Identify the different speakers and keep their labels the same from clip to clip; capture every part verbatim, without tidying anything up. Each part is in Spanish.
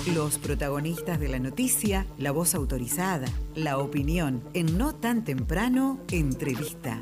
Speaker 1: Los protagonistas de la noticia, la voz autorizada, la opinión, en No Tan Temprano, entrevista.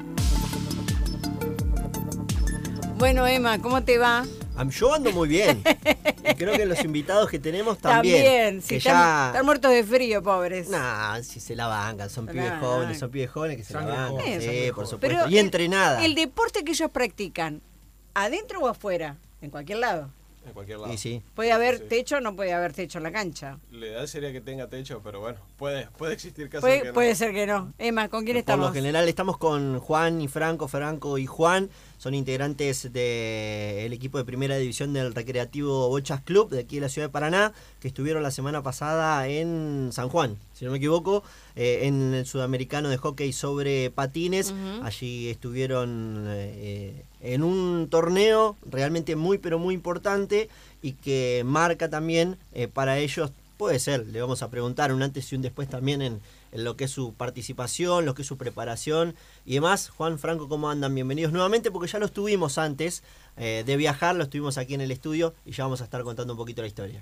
Speaker 2: Bueno, Emma, ¿cómo te va?
Speaker 3: Yo ando muy bien. Y creo que los invitados que tenemos también.
Speaker 2: También, sí,
Speaker 3: que
Speaker 2: están,
Speaker 3: ya...
Speaker 2: están muertos de frío, pobres.
Speaker 3: Nah, si se la bancan, son
Speaker 2: Nah,
Speaker 3: pibes jóvenes,
Speaker 2: nah.
Speaker 3: son pibes jóvenes que se
Speaker 4: Sangre
Speaker 3: la bancan.
Speaker 4: joven,
Speaker 3: Sí,
Speaker 4: sangre
Speaker 3: por
Speaker 4: joven.
Speaker 3: supuesto.
Speaker 2: Pero
Speaker 3: y
Speaker 2: el-
Speaker 3: entrenada.
Speaker 2: El deporte que ellos practican, ¿adentro o afuera? En cualquier lado.
Speaker 5: En cualquier lado.
Speaker 3: Y sí.
Speaker 2: ¿Puede haber
Speaker 5: Sí.
Speaker 2: techo o no puede haber techo en la cancha?
Speaker 5: Lo ideal sería que tenga techo, pero bueno, puede, puede existir casos
Speaker 2: Puede,
Speaker 5: que no.
Speaker 2: puede ser que no. Emma, ¿con quién
Speaker 3: Por
Speaker 2: estamos?
Speaker 3: lo general estamos con Juan y Franco, Franco y Juan. Son integrantes del equipo de primera división del Recreativo Bochas Club de aquí de la ciudad de Paraná, que estuvieron la semana pasada en San Juan, si no me equivoco, eh, en el Sudamericano de Hockey sobre Patines.
Speaker 2: Ujú.
Speaker 3: Allí estuvieron eh, en un torneo realmente muy pero muy importante y que marca también eh, para ellos, puede ser, le vamos a preguntar un antes y un después también en, en lo que es su participación, lo que es su preparación y demás. Juan, Franco, ¿cómo andan? Bienvenidos nuevamente porque ya los tuvimos antes eh, de viajar, los tuvimos aquí en el estudio y ya vamos a estar contando un poquito la historia.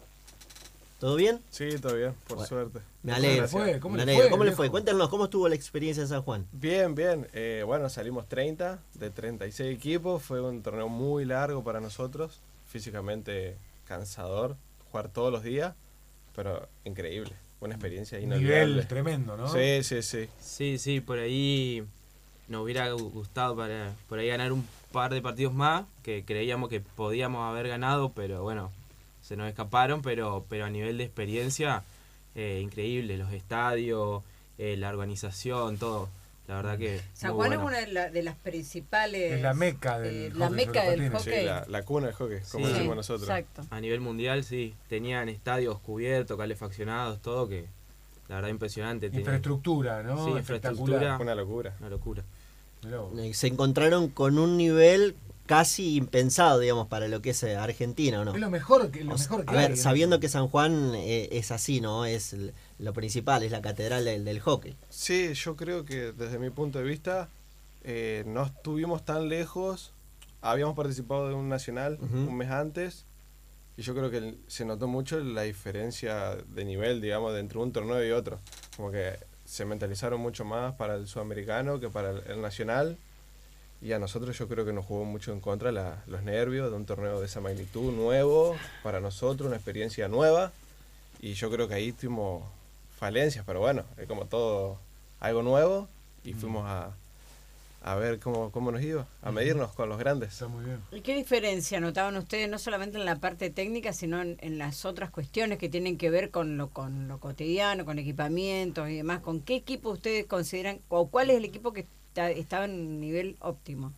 Speaker 3: ¿Todo bien?
Speaker 5: Sí, todo bien, por
Speaker 3: Bueno,
Speaker 5: suerte.
Speaker 3: Me
Speaker 5: Muchas
Speaker 3: alegro.
Speaker 5: gracias.
Speaker 4: fue? ¿Cómo
Speaker 3: me
Speaker 4: le
Speaker 3: alegro.
Speaker 4: fue,
Speaker 3: ¿Cómo le
Speaker 4: viejo?
Speaker 3: fue? Cuéntanos, ¿cómo estuvo la experiencia en San Juan?
Speaker 5: Bien, bien. Eh, bueno, salimos treinta de treinta y seis equipos. Fue un torneo muy largo para nosotros. Físicamente cansador. Jugar todos los días. Pero increíble. Una experiencia inolvidable.
Speaker 4: Nivel tremendo, ¿no?
Speaker 5: Sí, sí, sí.
Speaker 6: Sí, sí, por ahí nos hubiera gustado para por ahí ganar un par de partidos más, que creíamos que podíamos haber ganado, pero bueno, se nos escaparon, pero, pero a nivel de experiencia, eh, increíble, los estadios, eh, la organización, todo, la verdad que
Speaker 2: San
Speaker 6: muy
Speaker 2: Juan
Speaker 6: bueno.
Speaker 2: es una de, la- de las principales...
Speaker 4: Es la meca del
Speaker 2: eh, la
Speaker 4: hockey
Speaker 2: meca
Speaker 4: sobre
Speaker 2: del
Speaker 4: patines.
Speaker 5: Sí,
Speaker 2: hockey.
Speaker 5: la, la cuna del hockey, como
Speaker 6: Sí.
Speaker 5: decimos nosotros.
Speaker 2: Exacto.
Speaker 6: A nivel mundial, sí, tenían estadios cubiertos, calefaccionados, todo, que la verdad impresionante. tenían-
Speaker 4: Infraestructura, ¿no?
Speaker 6: Sí,
Speaker 4: Espectacular.
Speaker 6: infraestructura.
Speaker 5: Una locura.
Speaker 6: Una locura.
Speaker 4: Mirá vos.
Speaker 3: Eh, Se encontraron con un nivel casi impensado, digamos, para lo que es eh, Argentina, ¿o no?
Speaker 4: Es lo mejor que, lo
Speaker 3: O sea,
Speaker 4: mejor que
Speaker 3: a ver,
Speaker 4: hay,
Speaker 3: sabiendo
Speaker 4: ¿no?
Speaker 3: que San Juan eh, es así, ¿no? Es l- lo principal, es la catedral del, del hockey.
Speaker 5: Sí, yo creo que desde mi punto de vista eh, no estuvimos tan lejos. Habíamos participado de un nacional
Speaker 3: Ujú.
Speaker 5: un mes antes y yo creo que el- se notó mucho la diferencia de nivel, digamos, de entre un torneo y otro. Como que se mentalizaron mucho más para el sudamericano que para el, el nacional y a nosotros yo creo que nos jugó mucho en contra la- los nervios de un torneo de esa magnitud nuevo para nosotros, una experiencia nueva y yo creo que ahí tuvimos falencias, pero bueno, es como todo algo nuevo y fuimos a, a ver cómo, cómo nos iba, a medirnos con los grandes.
Speaker 4: Está muy bien.
Speaker 2: ¿Y qué diferencia notaban ustedes, no solamente en la parte técnica, sino en, en las otras cuestiones que tienen que ver con lo, con lo cotidiano, con equipamientos y demás? ¿Con qué equipo ustedes consideran, o cuál es el equipo que está, estaba en nivel óptimo?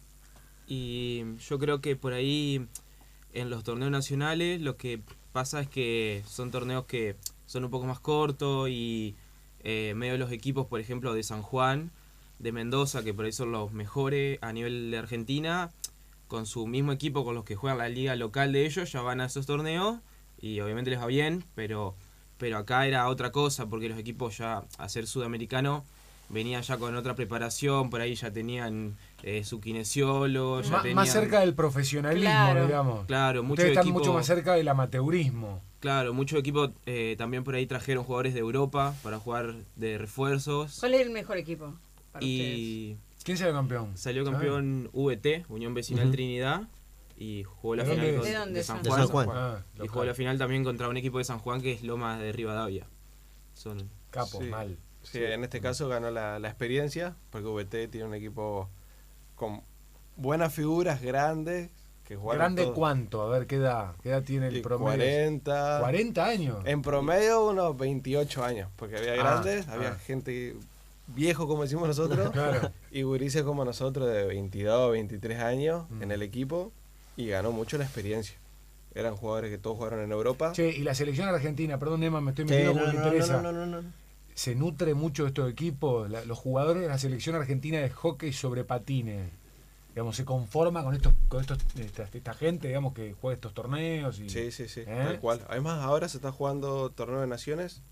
Speaker 6: Y yo creo que por ahí en los torneos nacionales lo que pasa es que son torneos que son un poco más cortos y eh, medio de los equipos, por ejemplo, de San Juan, de Mendoza, que por ahí son los mejores a nivel de Argentina, con su mismo equipo con los que juegan la liga local de ellos, ya van a esos torneos y obviamente les va bien, pero, pero acá era otra cosa, porque los equipos ya a ser sudamericano venían ya con otra preparación, por ahí ya tenían eh, su kinesiólogo, ya
Speaker 4: Má-
Speaker 6: tenían...
Speaker 4: Más cerca del profesionalismo,
Speaker 2: Claro.
Speaker 4: digamos.
Speaker 6: Claro, muchos
Speaker 4: Ustedes están
Speaker 6: equipos,
Speaker 4: mucho más cerca del amateurismo.
Speaker 6: claro, muchos equipos eh, también por ahí trajeron jugadores de Europa para jugar de refuerzos.
Speaker 2: ¿Cuál es el mejor equipo para
Speaker 6: Y
Speaker 4: ¿Quién salió campeón?
Speaker 6: salió
Speaker 4: ¿Saben?
Speaker 6: campeón V T, Unión Vecinal
Speaker 3: Ujú.
Speaker 6: Trinidad, y jugó la
Speaker 4: ¿De
Speaker 6: final
Speaker 4: dónde
Speaker 6: con-
Speaker 4: es?
Speaker 2: ¿De dónde
Speaker 6: de
Speaker 2: son?
Speaker 6: San
Speaker 3: De
Speaker 6: Juan.
Speaker 3: San Juan.
Speaker 4: Ah,
Speaker 6: Y jugó
Speaker 4: local.
Speaker 6: la final también contra un equipo de San Juan que es Lomas de Rivadavia. Son
Speaker 4: Capo,
Speaker 5: Sí.
Speaker 4: mal.
Speaker 5: Sí, en este caso ganó la, la experiencia, porque V T tiene un equipo con buenas figuras, grandes, que jugaron
Speaker 4: ¿Grande
Speaker 5: todo.
Speaker 4: cuánto? A ver, ¿qué edad? ¿Qué edad tiene el
Speaker 5: Y
Speaker 4: promedio?
Speaker 5: cuarenta.
Speaker 4: ¿cuarenta años?
Speaker 5: En promedio unos veintiocho años, porque había
Speaker 4: Ah,
Speaker 5: grandes, había
Speaker 4: ah.
Speaker 5: gente viejo como decimos nosotros,
Speaker 4: Claro.
Speaker 5: y gurises como nosotros de veintidós, veintitrés años
Speaker 4: Mm.
Speaker 5: en el equipo, y ganó mucho la experiencia. Eran jugadores que todos jugaron en Europa.
Speaker 4: Che, y la selección argentina, perdón, Emma, me estoy
Speaker 3: Sí,
Speaker 4: metiendo
Speaker 3: no,
Speaker 4: porque me
Speaker 3: no, no,
Speaker 4: interesa.
Speaker 3: no, no, no, no.
Speaker 4: Se nutre mucho de estos equipos, la- los jugadores de la selección argentina de hockey sobre patines. Digamos, se conforma con estos, con estos, esta, esta gente, digamos, que juega estos torneos y.
Speaker 5: Sí, sí, sí,
Speaker 4: ¿Eh?
Speaker 5: tal cual. Además, ahora se está jugando Torneo de Naciones.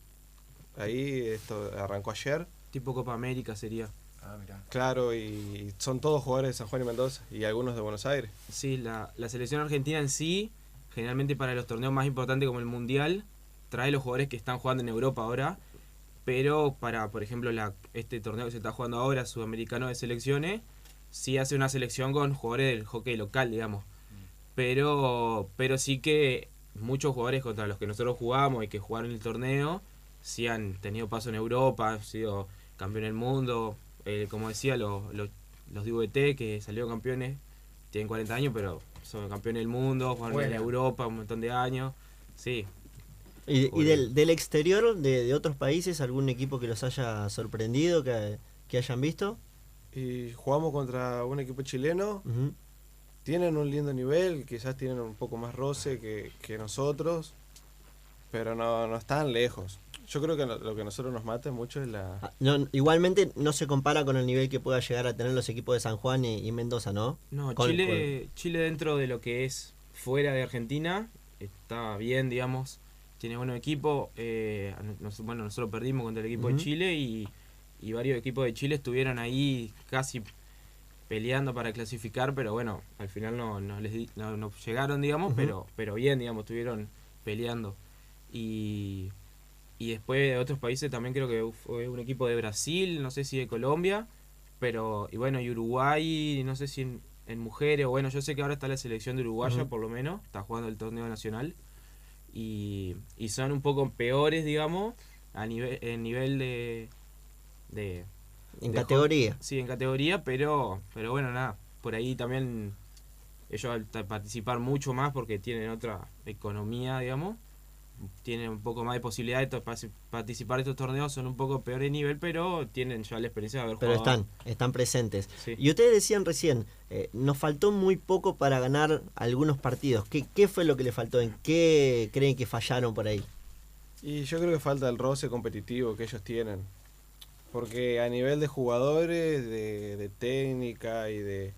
Speaker 5: Ahí esto arrancó ayer.
Speaker 6: tipo Copa América sería.
Speaker 4: Ah, mirá.
Speaker 5: Claro, y son todos jugadores de San Juan y Mendoza y algunos de Buenos Aires.
Speaker 6: Sí, la, la selección argentina en sí, generalmente para los torneos más importantes como el Mundial, trae los jugadores que están jugando en Europa ahora, pero para, por ejemplo, la, este torneo que se está jugando ahora, sudamericano de selecciones, sí hace una selección con jugadores del hockey local, digamos. Pero, pero sí que muchos jugadores contra los que nosotros jugamos y que jugaron el torneo, sí han tenido paso en Europa, han sido campeón del mundo, eh, como decía, los, los, los de V T que salieron campeones, tienen cuarenta años, pero son campeones del mundo, jugaron
Speaker 4: Bueno.
Speaker 6: en Europa un montón de años, sí.
Speaker 3: ¿Y, y del, del exterior, de, de otros países, algún equipo que los haya sorprendido, que, que hayan visto?
Speaker 5: Y jugamos contra un equipo chileno.
Speaker 3: Uh-huh.
Speaker 5: Tienen un lindo nivel, quizás tienen un poco más roce que, que nosotros, pero no, no están lejos. Yo creo que lo, lo que a nosotros nos mata mucho es la...
Speaker 3: Ah, no, igualmente no se compara con el nivel que pueda llegar a tener los equipos de San Juan y, y Mendoza, ¿no?
Speaker 6: No,
Speaker 3: Con-
Speaker 6: Chile, Chile dentro de lo que es fuera de Argentina está bien, digamos, tiene buen equipo. Eh, nos- bueno, nosotros perdimos contra el equipo
Speaker 3: Ujú.
Speaker 6: de Chile y, y varios equipos de Chile estuvieron ahí casi peleando para clasificar, pero bueno, al final no, no les di- no, no llegaron, digamos,
Speaker 3: Ujú.
Speaker 6: pero, pero bien, digamos, estuvieron peleando. Y, y después de otros países también creo que fue un equipo de Brasil, no sé si de Colombia, pero y bueno, y Uruguay, no sé si en, en mujeres, o bueno, yo sé que ahora está la selección de Uruguaya,
Speaker 3: Ujú.
Speaker 6: por lo menos, está jugando el torneo nacional, y, y son un poco peores, digamos, a nivel, en nivel de... de
Speaker 3: En
Speaker 6: de
Speaker 3: categoría.
Speaker 6: hockey. Sí, en categoría, pero, pero bueno, nada, por ahí también ellos al ta- participar mucho más porque tienen otra economía, digamos, tienen un poco más de posibilidades de to- pas- participar de estos torneos, son un poco peor de nivel, pero tienen ya la experiencia de haber
Speaker 3: Pero
Speaker 6: jugado.
Speaker 3: están, están presentes.
Speaker 6: Sí.
Speaker 3: Y ustedes decían recién, eh, nos faltó muy poco para ganar algunos partidos. ¿Qué, ¿Qué fue lo que le faltó? ¿En qué creen que fallaron por ahí?
Speaker 5: Y yo creo que falta el roce competitivo que ellos tienen. Porque a nivel de jugadores, de, de técnica y de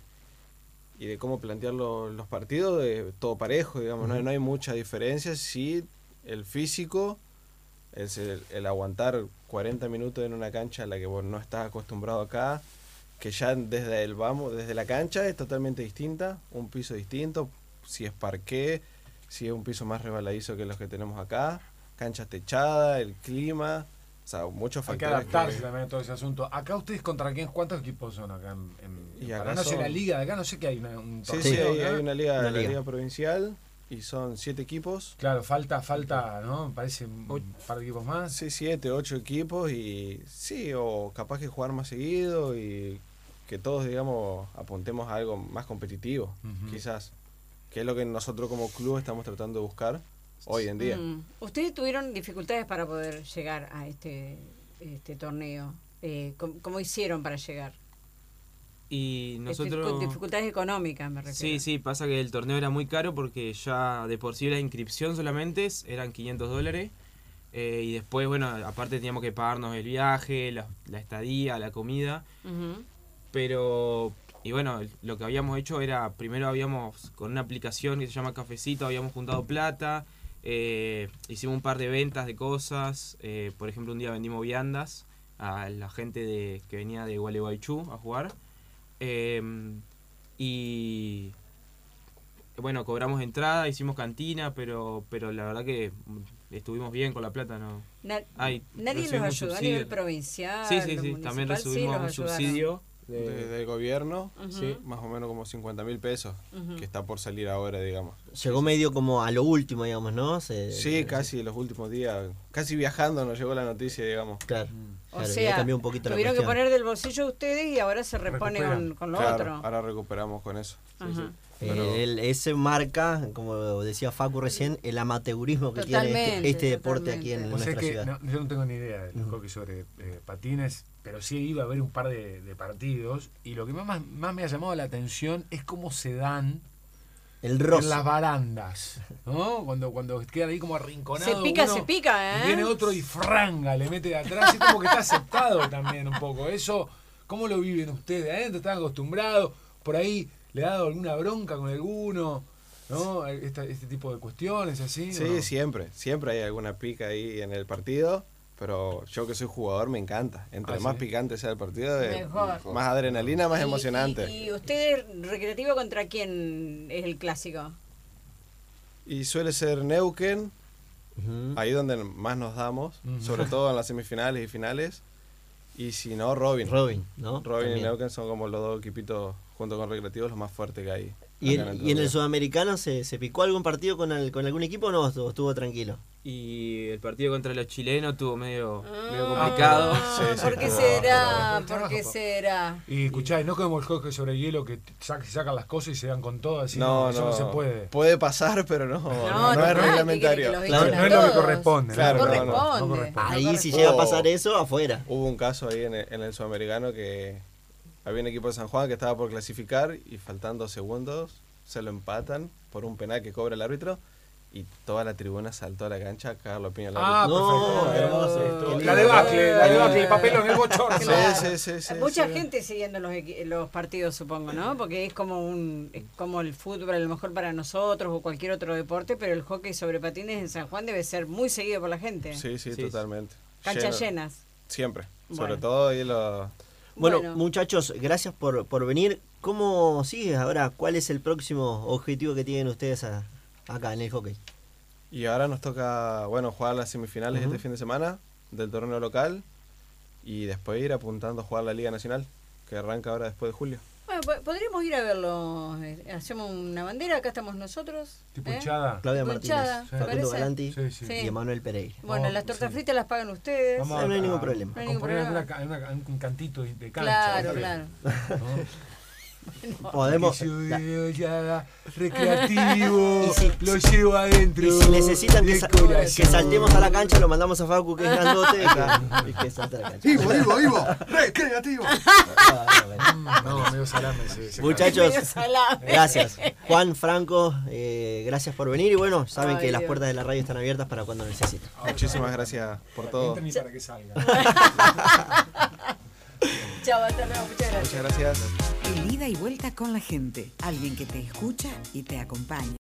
Speaker 5: y de cómo plantear lo- los partidos, eh, todo parejo, digamos, no, hay- no hay mucha diferencia. Sí, el físico, es el, el aguantar cuarenta minutos en una cancha a la que vos no estás acostumbrado acá, que ya desde el vamos, desde la cancha es totalmente distinta, un piso distinto, si es parqué, si es un piso más resbaladizo que los que tenemos acá, canchas techadas, el clima, o sea, muchos
Speaker 4: Hay que
Speaker 5: factores.
Speaker 4: adaptarse
Speaker 5: que-
Speaker 4: también a todo ese asunto. Acá ustedes contra quién, ¿cuántos equipos son acá en, en,
Speaker 5: Y
Speaker 4: en
Speaker 5: acá
Speaker 4: Paraná? No sé,
Speaker 5: son-
Speaker 4: la liga de acá, no sé que hay una, un
Speaker 5: Sí,
Speaker 4: torneo
Speaker 5: sí, hay,
Speaker 4: acá.
Speaker 5: hay una liga,
Speaker 3: Una
Speaker 5: la
Speaker 3: liga.
Speaker 5: liga provincial y son siete equipos.
Speaker 4: Claro, falta, falta, ¿no? Me parece un
Speaker 6: Ocho.
Speaker 4: par de equipos más.
Speaker 5: Sí, siete, ocho equipos y sí, o capaz que jugar más seguido y que todos, digamos, apuntemos a algo más competitivo,
Speaker 4: Ujú.
Speaker 5: quizás, que es lo que nosotros como club estamos tratando de buscar hoy en día.
Speaker 2: Mm. Ustedes tuvieron dificultades para poder llegar a este, este torneo. Eh, ¿cómo, cómo hicieron para llegar?
Speaker 6: Y
Speaker 2: Este,
Speaker 6: nosotros...
Speaker 2: con dificultades económicas, me refiero.
Speaker 6: Sí, sí, pasa que el torneo era muy caro porque ya de por sí la inscripción solamente eran quinientos dólares. Eh, y después, bueno, aparte teníamos que pagarnos el viaje, la, la estadía, la comida.
Speaker 2: Ujú.
Speaker 6: Pero, y bueno, lo que habíamos hecho era, primero habíamos, con una aplicación que se llama Cafecito, habíamos juntado plata, eh, hicimos un par de ventas de cosas, eh, por ejemplo un día vendimos viandas a la gente de, que venía de Gualeguaychú a jugar, eh, y bueno, cobramos entrada, hicimos cantina, pero, pero la verdad que estuvimos bien con la plata, ¿no?
Speaker 2: Na-
Speaker 6: Ay,
Speaker 2: Nadie los
Speaker 6: recibimos
Speaker 2: ayudó a
Speaker 6: subsidio.
Speaker 2: nivel provincial.
Speaker 6: Sí, sí,
Speaker 2: lo
Speaker 6: sí, también
Speaker 2: municipal, sí,
Speaker 6: recibimos
Speaker 2: los
Speaker 6: un
Speaker 2: ayudaron.
Speaker 6: subsidio.
Speaker 5: De-
Speaker 6: de-
Speaker 5: del gobierno,
Speaker 2: Ujú.
Speaker 5: sí, más o menos como cincuenta mil pesos,
Speaker 2: Ujú.
Speaker 5: que está por salir ahora, digamos.
Speaker 3: Llegó medio como a lo último, digamos, ¿no? Se-
Speaker 5: Sí, casi los últimos días, casi viajando nos llegó la noticia, digamos.
Speaker 3: Claro.
Speaker 2: O
Speaker 3: claro, ya
Speaker 2: sea,
Speaker 3: cambió un poquito la
Speaker 2: tuvieron que
Speaker 3: cuestión.
Speaker 2: poner del bolsillo ustedes y ahora se repone
Speaker 4: Recuperan.
Speaker 2: con, con lo
Speaker 5: Claro,
Speaker 2: otro.
Speaker 5: ahora recuperamos con eso. Sí,
Speaker 2: Ajá.
Speaker 5: sí.
Speaker 3: Eh,
Speaker 5: Pero-
Speaker 3: el- ese marca, como decía Facu recién, el amateurismo que tiene
Speaker 2: Totalmente,
Speaker 3: este, este deporte aquí en,
Speaker 2: totalmente.
Speaker 3: en
Speaker 4: Vos sabés
Speaker 3: nuestra
Speaker 4: que
Speaker 3: ciudad.
Speaker 4: no, yo no tengo ni idea del
Speaker 3: Ujú.
Speaker 4: hockey sobre eh, patines, pero sí iba a ver un par de, de partidos y lo que más, más me ha llamado la atención es cómo se dan
Speaker 3: El
Speaker 4: en
Speaker 3: roce.
Speaker 4: las barandas, ¿no? Cuando, cuando quedan ahí como arrinconados.
Speaker 2: Se pica,
Speaker 4: uno,
Speaker 2: se pica, ¿eh?
Speaker 4: y viene otro y franga, le mete de atrás, y como que está aceptado también un poco. Eso, ¿cómo lo viven ustedes? ¿Adentro están acostumbrados? ¿Por ahí le ha dado alguna bronca con alguno? ¿No? Esta- este tipo de cuestiones así.
Speaker 5: Sí,
Speaker 4: ¿o no?
Speaker 5: siempre, siempre hay alguna pica ahí en el partido, pero yo que soy jugador me encanta. Entre
Speaker 4: Ah,
Speaker 5: más
Speaker 4: ¿sí?
Speaker 5: picante sea el partido, eh,
Speaker 2: Mejor.
Speaker 5: más adrenalina, más
Speaker 2: Y-
Speaker 5: emocionante.
Speaker 2: Y, y ustedes, recreativo, contra quién es el clásico?
Speaker 5: Y suele ser Neuquén
Speaker 3: Ujú.
Speaker 5: ahí donde más nos damos,
Speaker 4: Ujú.
Speaker 5: sobre todo en las semifinales y finales. Y si no, Robin.
Speaker 3: Robin, ¿no?
Speaker 5: Robin
Speaker 3: También.
Speaker 5: y Neuquén son como los dos equipitos, junto con Recreativos, los más fuertes que hay.
Speaker 3: ¿Y
Speaker 5: acá
Speaker 3: en,
Speaker 5: Entre
Speaker 3: y en el
Speaker 5: Ríos.
Speaker 3: Sudamericano se, se picó algún partido con, el- con algún equipo o no? ¿O estuvo tranquilo?
Speaker 6: Y el partido contra los chilenos estuvo medio, medio
Speaker 2: Ah,
Speaker 6: complicado.
Speaker 5: Sí, sí,
Speaker 2: ¿Por qué
Speaker 5: estuvo-
Speaker 2: será?
Speaker 4: estuvo-
Speaker 2: ¿Por qué
Speaker 4: estuvo-
Speaker 2: será?
Speaker 4: Y escuchá, y no como el hockey sobre hielo que sac- sacan las cosas y se dan con todo, así
Speaker 5: No,
Speaker 4: eso
Speaker 5: no,
Speaker 4: no se puede.
Speaker 5: Puede pasar, pero no, no, no,
Speaker 2: no,
Speaker 5: es
Speaker 2: no,
Speaker 5: reglamentario.
Speaker 2: que quiere que
Speaker 4: No,
Speaker 2: los
Speaker 4: no
Speaker 2: echen a
Speaker 4: es lo que
Speaker 2: todos.
Speaker 4: corresponde.
Speaker 5: Claro,
Speaker 2: no,
Speaker 5: no, no, no
Speaker 2: corresponde.
Speaker 4: corresponde.
Speaker 3: Ahí
Speaker 2: No
Speaker 3: si
Speaker 2: corresponde.
Speaker 3: llega a
Speaker 5: Oh.
Speaker 3: pasar eso, afuera.
Speaker 5: Hubo un caso ahí en el, en el Sudamericano que había un equipo de San Juan que estaba por clasificar y faltando segundos se lo empatan por un penal que cobra el árbitro y toda la tribuna saltó a la cancha a cagarlo a piña al
Speaker 4: Ah,
Speaker 5: árbitro.
Speaker 3: No,
Speaker 4: perfecto.
Speaker 3: hermoso.
Speaker 4: Esto-
Speaker 3: Qué
Speaker 4: La
Speaker 3: lindo.
Speaker 4: debacle, la debacle, el papelón, el bochorno.
Speaker 5: Sí,
Speaker 2: Claro.
Speaker 5: sí, sí, sí,
Speaker 2: Mucha
Speaker 5: sí.
Speaker 2: gente siguiendo los, equi- los partidos, supongo, ¿no? Porque es como un es como el fútbol, a lo mejor para nosotros o cualquier otro deporte, pero el hockey sobre patines en San Juan debe ser muy seguido por la gente.
Speaker 5: Sí, sí,
Speaker 6: Sí,
Speaker 5: totalmente.
Speaker 2: Canchas
Speaker 5: Lleno.
Speaker 2: llenas.
Speaker 5: Siempre.
Speaker 2: Bueno.
Speaker 5: Sobre todo ahí los...
Speaker 3: Bueno,
Speaker 2: Bueno.
Speaker 3: muchachos, gracias por, por venir. ¿Cómo sigue ahora? ¿Cuál es el próximo objetivo que tienen ustedes a- acá en el hockey?
Speaker 5: Y ahora nos toca, bueno, jugar las semifinales
Speaker 3: Ujú.
Speaker 5: este fin de semana del torneo local y después ir apuntando a jugar la Liga Nacional, que arranca ahora después de julio.
Speaker 2: Bueno, po- podríamos ir a verlo. eh, Hacemos una bandera, acá estamos nosotros.
Speaker 4: Tipo
Speaker 2: ¿eh?
Speaker 4: hinchada.
Speaker 3: Claudia
Speaker 2: Tipo
Speaker 3: Martínez,
Speaker 2: hinchada, ¿te
Speaker 3: Facundo
Speaker 2: parece?
Speaker 3: Galanti
Speaker 4: Sí, sí.
Speaker 2: Sí.
Speaker 3: y Emanuel Pereira.
Speaker 2: Bueno,
Speaker 4: Vamos,
Speaker 2: las tortas
Speaker 4: sí.
Speaker 2: fritas las pagan ustedes.
Speaker 4: Vamos
Speaker 3: No, no hay
Speaker 4: a-
Speaker 3: ningún
Speaker 4: a-
Speaker 3: problema.
Speaker 4: A
Speaker 2: No hay ningún
Speaker 4: componer
Speaker 2: problema.
Speaker 4: una ca- una- un cantito de cancha.
Speaker 2: Claro,
Speaker 4: ¿viste?
Speaker 2: claro.
Speaker 4: ¿No?
Speaker 3: Podemos.
Speaker 4: Que
Speaker 3: la-
Speaker 4: soy ya recreativo,
Speaker 3: Y si-
Speaker 4: lo llevo adentro.
Speaker 3: Y si necesitan que,
Speaker 4: de
Speaker 3: sa-
Speaker 4: corazón.
Speaker 3: que saltemos a la cancha, lo mandamos a Facu, que es grandote, y que, y que salte a la cancha.
Speaker 4: Ivo, Ivo, Ivo, recreativo.
Speaker 3: Ah, bueno.
Speaker 4: No, medio salame. Se, se
Speaker 3: Muchachos,
Speaker 2: Medio salame.
Speaker 3: gracias. Juan, Franco, eh, gracias por venir. Y bueno, saben
Speaker 2: Ay,
Speaker 3: que las
Speaker 2: Dios.
Speaker 3: puertas de la radio están abiertas para cuando necesiten.
Speaker 5: Muchísimas gracias por
Speaker 4: Para que
Speaker 5: todo.
Speaker 4: entren y para que salgan.
Speaker 2: Chao, hasta luego. Muchas gracias.
Speaker 5: Muchas gracias.
Speaker 1: El ida y vuelta con la gente. Alguien que te escucha y te acompaña.